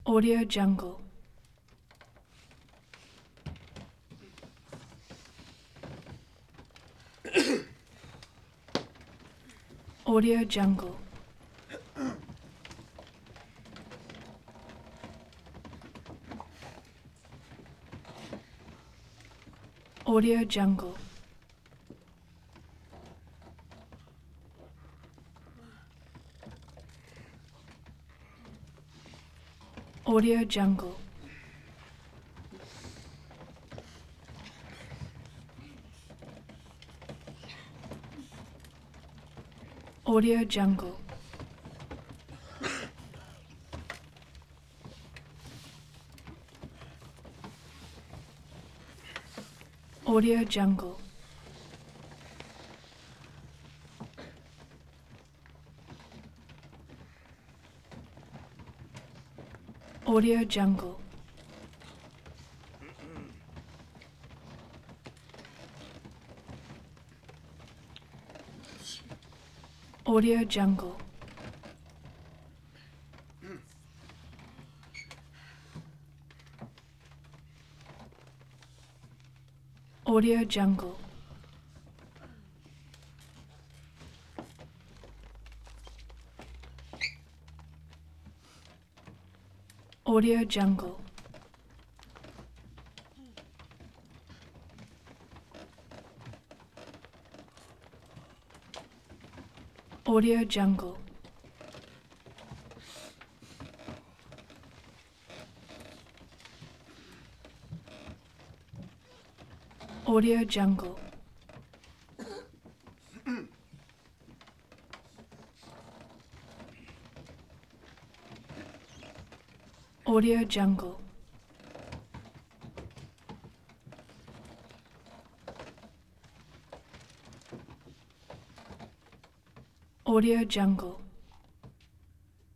Audio Jungle. Audio Jungle. Audio Jungle. Audio Jungle. Audio Jungle. Audio Jungle. Audio Jungle. Audio Jungle. Audio Jungle. Audio Jungle. Audio Jungle. Audio Jungle. Audio Jungle. Audio Jungle.